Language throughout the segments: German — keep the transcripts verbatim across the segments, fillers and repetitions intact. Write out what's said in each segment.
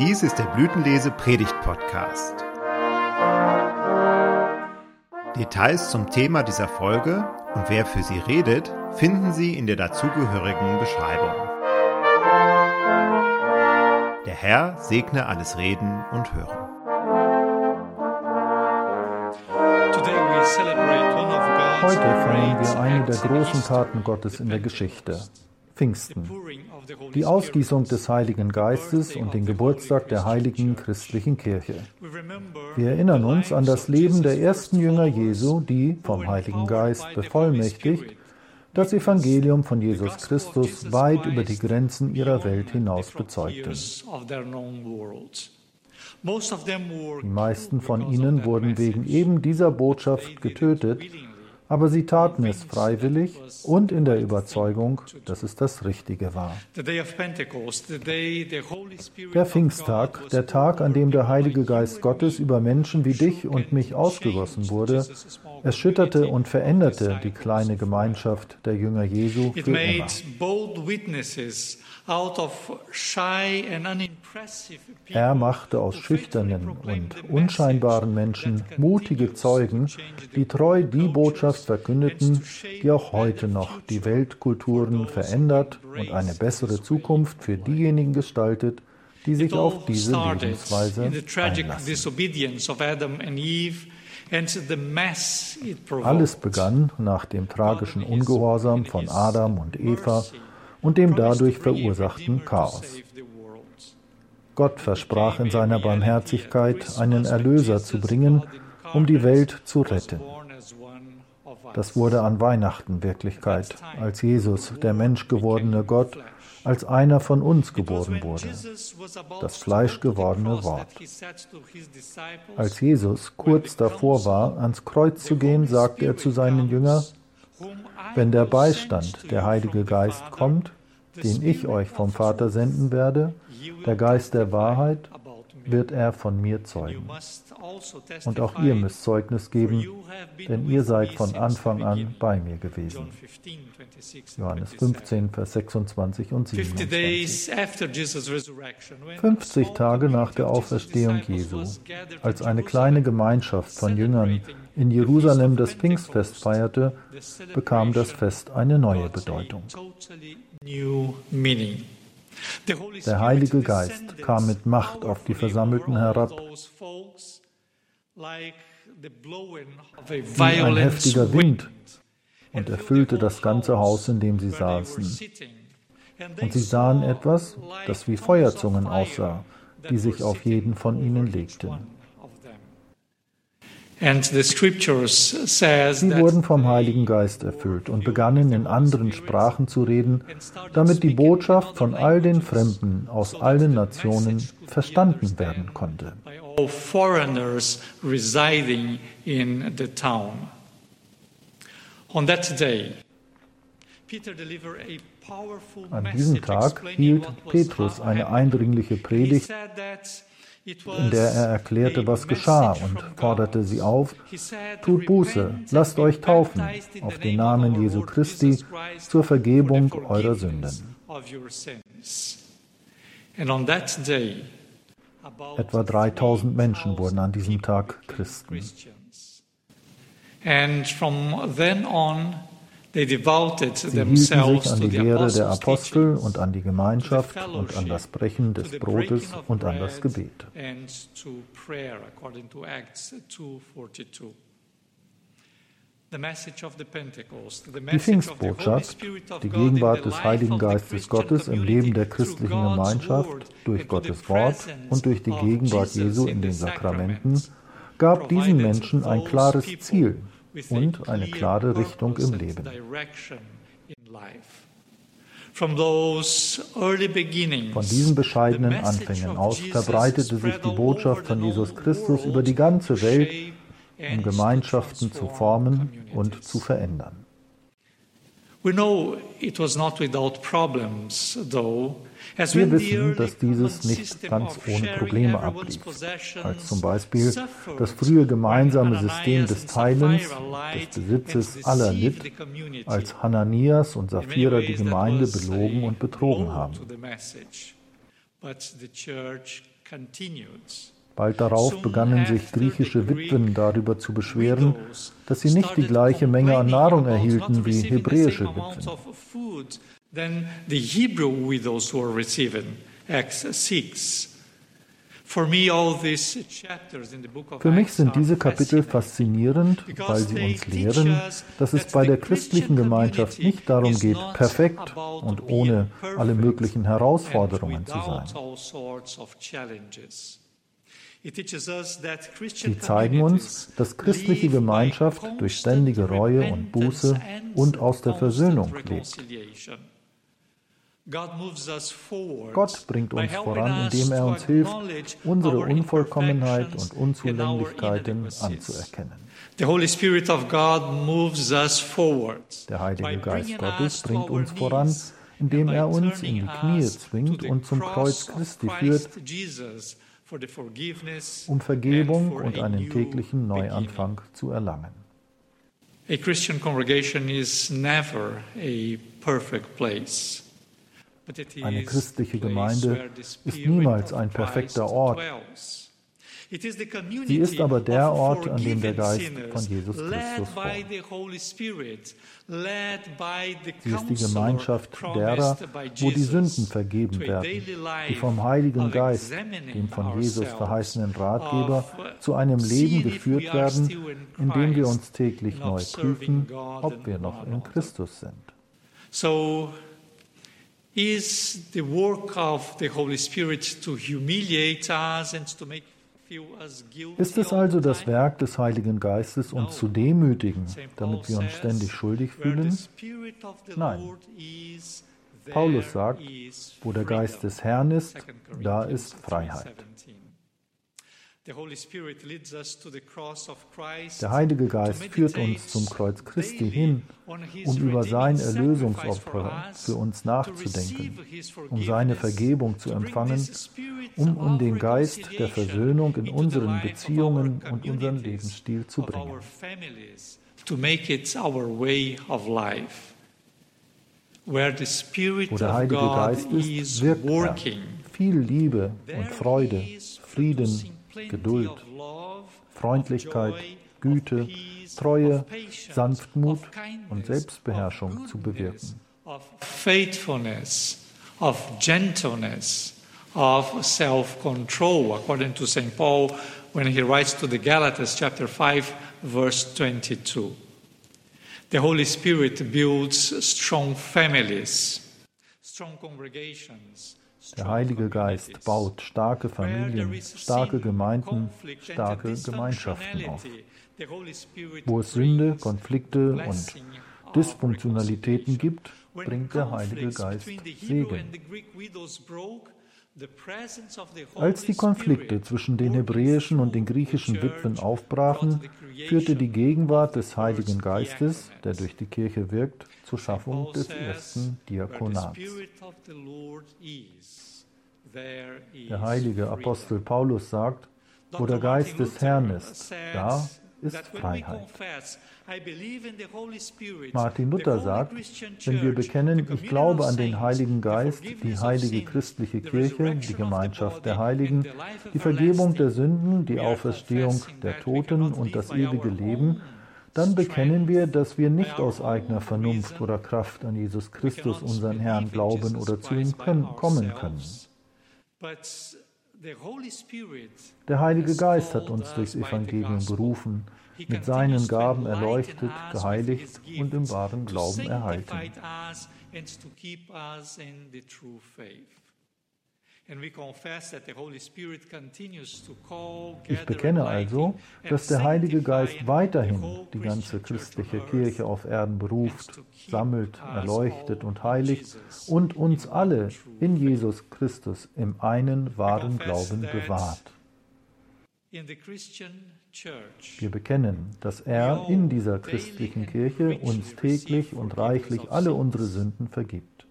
Dies ist der Blütenlese-Predigt-Podcast. Details zum Thema dieser Folge und wer für sie redet, finden Sie in der dazugehörigen Beschreibung. Der Herr segne alles Reden und Hören. Heute feiern wir eine der großen Taten Gottes in der Geschichte, Pfingsten, die Ausgießung des Heiligen Geistes und den Geburtstag der heiligen christlichen Kirche. Wir erinnern uns an das Leben der ersten Jünger Jesu, die, vom Heiligen Geist bevollmächtigt, das Evangelium von Jesus Christus weit über die Grenzen ihrer Welt hinaus bezeugten. Die meisten von ihnen wurden wegen eben dieser Botschaft getötet, aber sie taten es freiwillig und in der Überzeugung, dass es das Richtige war. Der Pfingsttag, der Tag, an dem der Heilige Geist Gottes über Menschen wie dich und mich ausgegossen wurde, erschütterte und veränderte die kleine Gemeinschaft der Jünger Jesu für immer. Er machte aus schüchternen und unscheinbaren Menschen mutige Zeugen, die treu die Botschaft verkündeten, die auch heute noch die Weltkulturen verändert und eine bessere Zukunft für diejenigen gestaltet, die sich auf diese Lebensweise einlassen. Alles begann nach dem tragischen Ungehorsam von Adam und Eva und dem dadurch verursachten Chaos. Gott versprach in seiner Barmherzigkeit, einen Erlöser zu bringen, um die Welt zu retten. Das wurde an Weihnachten Wirklichkeit, als Jesus, der menschgewordene Gott, als einer von uns geboren wurde, das fleischgewordene Wort. Als Jesus kurz davor war, ans Kreuz zu gehen, sagte er zu seinen Jüngern: Wenn der Beistand, der Heilige Geist, kommt, den ich euch vom Vater senden werde, der Geist der Wahrheit, wird er von mir zeugen. Und auch ihr müsst Zeugnis geben, denn ihr seid von Anfang an bei mir gewesen. Johannes fünfzehn, Vers sechsundzwanzig und siebenundzwanzig. fünfzig Tage nach der Auferstehung Jesu, als eine kleine Gemeinschaft von Jüngern in Jerusalem das Pfingstfest feierte, bekam das Fest eine neue Bedeutung. Der Heilige Geist kam mit Macht auf die Versammelten herab, wie ein heftiger Wind, und erfüllte das ganze Haus, in dem sie saßen. Und sie sahen etwas, das wie Feuerzungen aussah, die sich auf jeden von ihnen legten. Sie wurden vom Heiligen Geist erfüllt und begannen in anderen Sprachen zu reden, damit die Botschaft von all den Fremden aus allen Nationen verstanden werden konnte. An diesem Tag hielt Petrus eine eindringliche Predigt, in der er erklärte, was geschah, und forderte sie auf: Tut Buße, lasst euch taufen auf den Namen Jesu Christi zur Vergebung eurer Sünden. Etwa dreitausend Menschen wurden an diesem Tag Christen. Sie hielten sich an die Lehre der Apostel und an die Gemeinschaft und an das Brechen des Brotes und an das Gebet. Die Pfingstbotschaft, die Gegenwart des Heiligen Geistes Gottes im Leben der christlichen Gemeinschaft durch Gottes Wort und durch die Gegenwart Jesu in den Sakramenten, gab diesen Menschen ein klares Ziel und eine klare Richtung im Leben. Von diesen bescheidenen Anfängen aus verbreitete sich die Botschaft von Jesus Christus über die ganze Welt, um Gemeinschaften zu formen und zu verändern. Wir wissen, dass dieses nicht ganz ohne Probleme ablief, als zum Beispiel das frühe gemeinsame System des Teilens, des Besitzes aller litt, als Hananias und Sapphira die Gemeinde belogen und betrogen haben. Bald darauf begannen sich griechische Witwen darüber zu beschweren, dass sie nicht die gleiche Menge an Nahrung erhielten wie hebräische Witwen. Für mich sind diese Kapitel faszinierend, weil sie uns lehren, dass es bei der christlichen Gemeinschaft nicht darum geht, perfekt und ohne alle möglichen Herausforderungen zu sein. Sie zeigen uns, dass christliche Gemeinschaft durch ständige Reue und Buße und aus der Versöhnung lebt. Gott bringt uns voran, indem er uns hilft, unsere Unvollkommenheit und Unzulänglichkeiten anzuerkennen. Der Heilige Geist Gottes bringt uns voran, indem er uns in die Knie zwingt und zum Kreuz Christi führt, um Vergebung und einen täglichen Neuanfang zu erlangen. A Christian congregation is never a perfect place. Eine christliche Gemeinde ist niemals ein perfekter Ort. Sie ist aber der Ort, an dem der Geist von Jesus Christus wohnt. Sie ist die Gemeinschaft derer, wo die Sünden vergeben werden, die vom Heiligen Geist, dem von Jesus verheißenen Ratgeber, zu einem Leben geführt werden, in dem wir uns täglich neu prüfen, ob wir noch in Christus sind. So is the work of the Holy Spirit to humiliate us and to make Ist es also das Werk des Heiligen Geistes, uns zu demütigen, damit wir uns ständig schuldig fühlen? Nein. Paulus sagt, wo der Geist des Herrn ist, da ist Freiheit. Der Heilige Geist führt uns zum Kreuz Christi hin, um über sein Erlösungsopfer für uns nachzudenken, um seine Vergebung zu empfangen, um um den Geist der Versöhnung in unseren Beziehungen und unseren Lebensstil zu bringen. Wo der Heilige Geist ist, wirkt er. Viel Liebe und Freude, Frieden, Geduld, Freundlichkeit, Güte, Treue, Sanftmut und Selbstbeherrschung zu bewirken. Faithfulness, of gentleness, of self-control, according to Saint Paul when he writes to the Galatians, chapter five, verse twenty-two. The Holy Spirit builds strong families, strong congregations. Der Heilige Geist baut starke Familien, starke Gemeinden, starke Gemeinschaften auf. Wo es Sünde, Konflikte und Dysfunktionalitäten gibt, bringt der Heilige Geist Segen. Als die Konflikte zwischen den hebräischen und den griechischen Witwen aufbrachen, führte die Gegenwart des Heiligen Geistes, der durch die Kirche wirkt, zur Schaffung des ersten Diakonats. Der heilige Apostel Paulus sagt, wo der Geist des Herrn ist, da ist Freiheit. Martin Luther sagt, wenn wir bekennen, ich glaube an den Heiligen Geist, die heilige christliche Kirche, die Gemeinschaft der Heiligen, die Vergebung der Sünden, die Auferstehung der Toten und das ewige Leben, dann bekennen wir, dass wir nicht aus eigener Vernunft oder Kraft an Jesus Christus, unseren Herrn, glauben oder zu ihm können, kommen können. Der Heilige Geist hat uns durchs Evangelium berufen, mit seinen Gaben erleuchtet, geheiligt und im wahren Glauben erhalten. Ich bekenne also, dass der Heilige Geist weiterhin die ganze christliche Kirche auf Erden beruft, sammelt, erleuchtet und heiligt und uns alle in Jesus Christus im einen wahren Glauben bewahrt. Wir bekennen, dass er in dieser christlichen Kirche uns täglich und reichlich alle unsere Sünden vergibt.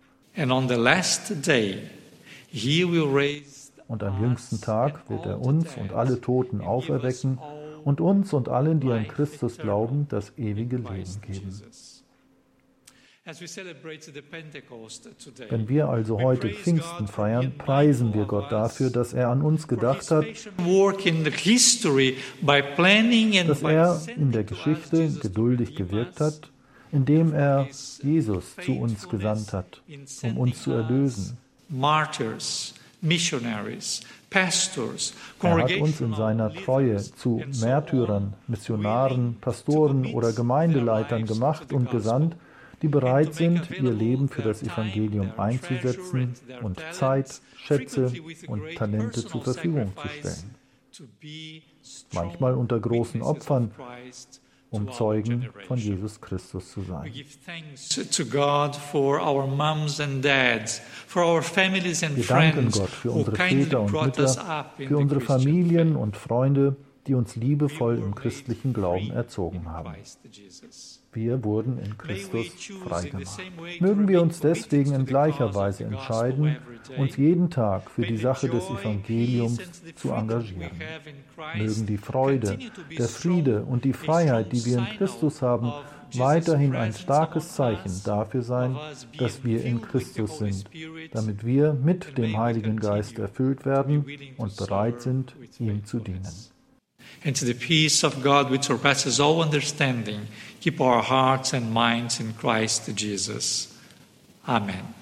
Und am jüngsten Tag wird er uns und alle Toten auferwecken und uns und allen, die an Christus glauben, das ewige Leben geben. Wenn wir also heute Pfingsten feiern, preisen wir Gott dafür, dass er an uns gedacht hat, dass er in der Geschichte geduldig gewirkt hat, indem er Jesus zu uns gesandt hat, um uns zu erlösen. Er hat uns in seiner Treue zu Märtyrern, Missionaren, Pastoren oder Gemeindeleitern gemacht und gesandt, die bereit sind, ihr Leben für das Evangelium einzusetzen und Zeit, Schätze und Talente zur Verfügung zu stellen. Manchmal unter großen Opfern, um Zeugen von Jesus Christus zu sein. Wir danken Gott für unsere Väter und Mütter, für unsere Familien und Freunde, die uns liebevoll im christlichen Glauben erzogen haben. Wir wurden in Christus freigemacht. Mögen wir uns deswegen in gleicher Weise entscheiden, uns jeden Tag für die Sache des Evangeliums zu engagieren. Mögen die Freude, der Friede und die Freiheit, die wir in Christus haben, weiterhin ein starkes Zeichen dafür sein, dass wir in Christus sind, damit wir mit dem Heiligen Geist erfüllt werden und bereit sind, ihm zu dienen. And to the peace of God which surpasses all understanding, keep our hearts and minds in Christ Jesus. Amen.